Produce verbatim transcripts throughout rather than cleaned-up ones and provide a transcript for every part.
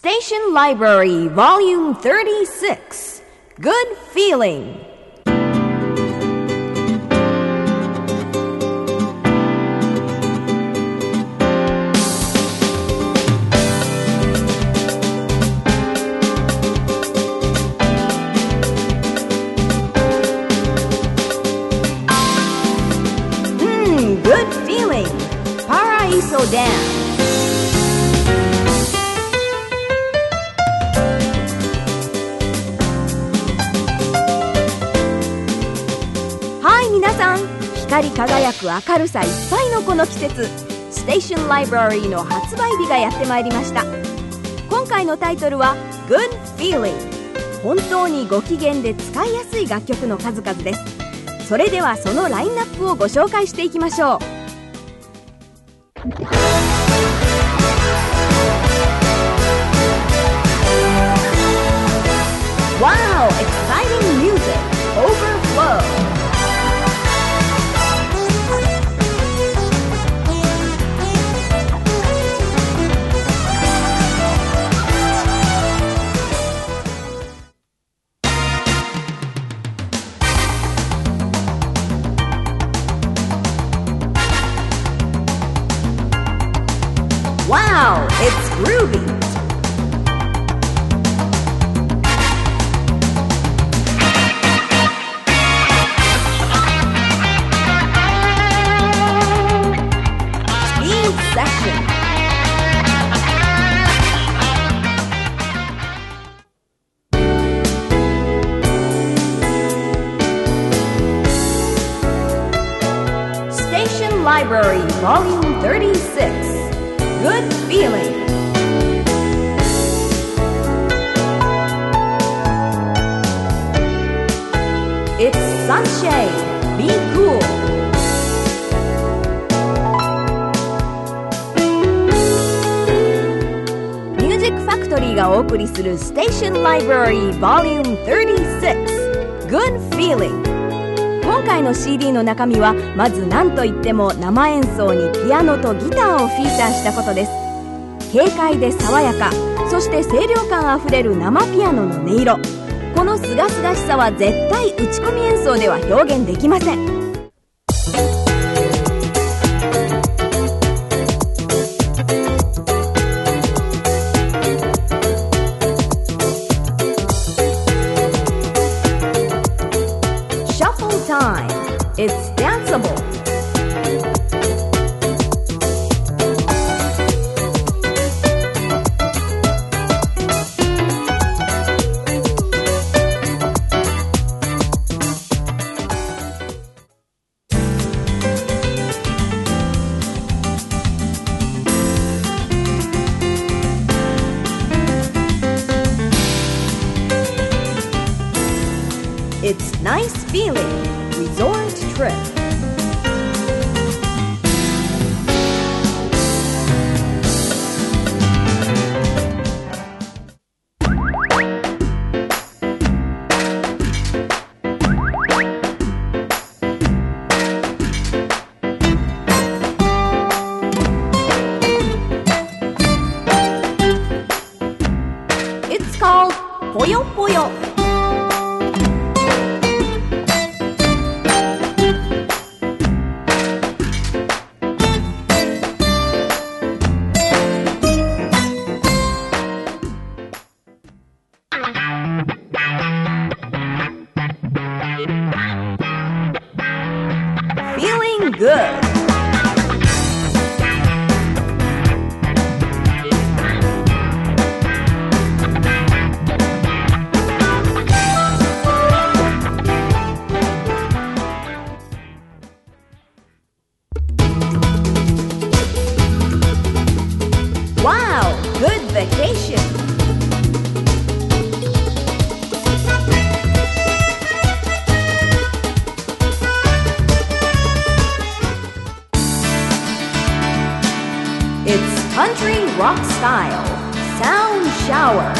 Station Library Volume thirty-six Good Feeling Hmm, good feeling Paraiso Dance皆さん、光り輝く明るさいっぱいのこの季節、ステーションライブラリーの発売日がやってまいりました。今回のタイトルは Good Feeling、 本当にご機嫌で使いやすい楽曲の数々です。それではそのラインナップをご紹介していきましょう。Wow! Exciting music! Overflow! Wow, it's groovy! Speed section. Station Library, Volume thirty-six.Good feeling. It's sunshine. Be cool. Music Factory がお送りする Station Library Volume thirty-six Good Feeling。今回の シーディー の中身はまず何といっても生演奏にピアノとギターをフィーチャーしたことです。軽快で爽やか、そして清涼感あふれる生ピアノの音色、このすがすがしさは絶対打ち込み演奏では表現できません。Time. It's danceable. It's nice feeling.Resort trip. It's called Poyo Poyo.Feeling good. Wow, good vacation.It's country rock style, sound shower.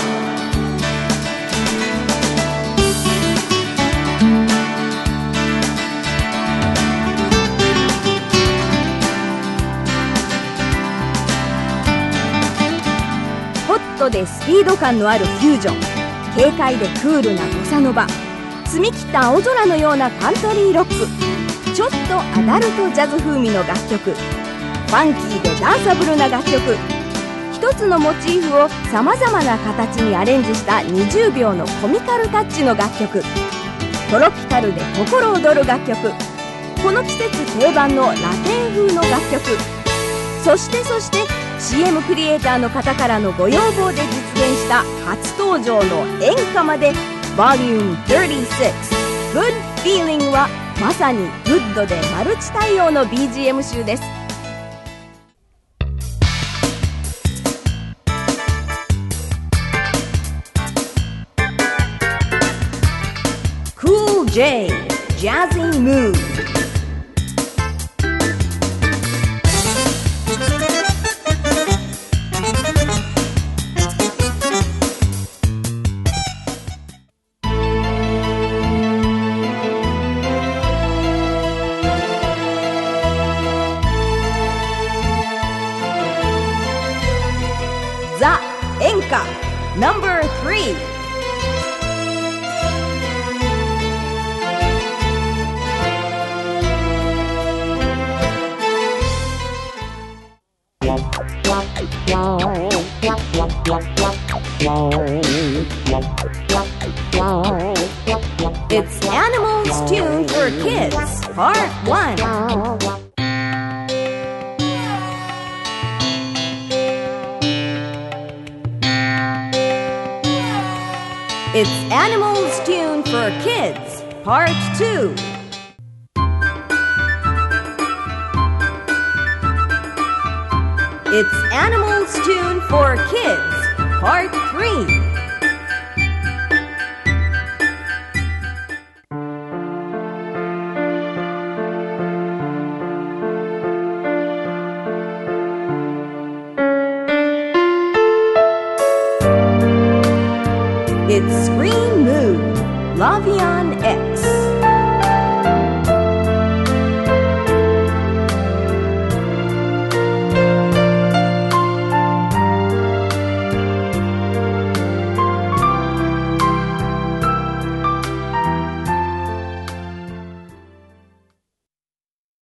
トでスピード感のあるフュージョン、軽快でクールなボサノバ、澄み切った青空のようなカントリーロック、ちょっとアダルトジャズ風味の楽曲、ファンキーでダンサブルな楽曲、一つのモチーフをさまざまな形にアレンジしたにじゅうびょうのコミカルタッチの楽曲、トロピカルで心躍る楽曲、この季節定番のラテン風の楽曲、そしてそして シーエム クリエイターの方からのご要望で実現した初登場の演歌まで ボリュームさんじゅうろく Good Feeling はまさにグッドでマルチ対応の ビージーエム 集です。Cool J Jazzy Mood。ザ・演歌 ナンバースリー。 It's Animals Tune for Kids Part one。 It's Animals Tune for Kids Part two。 It's Animals Tune for Kids Part three。 It's Scream Mood, Lavion X。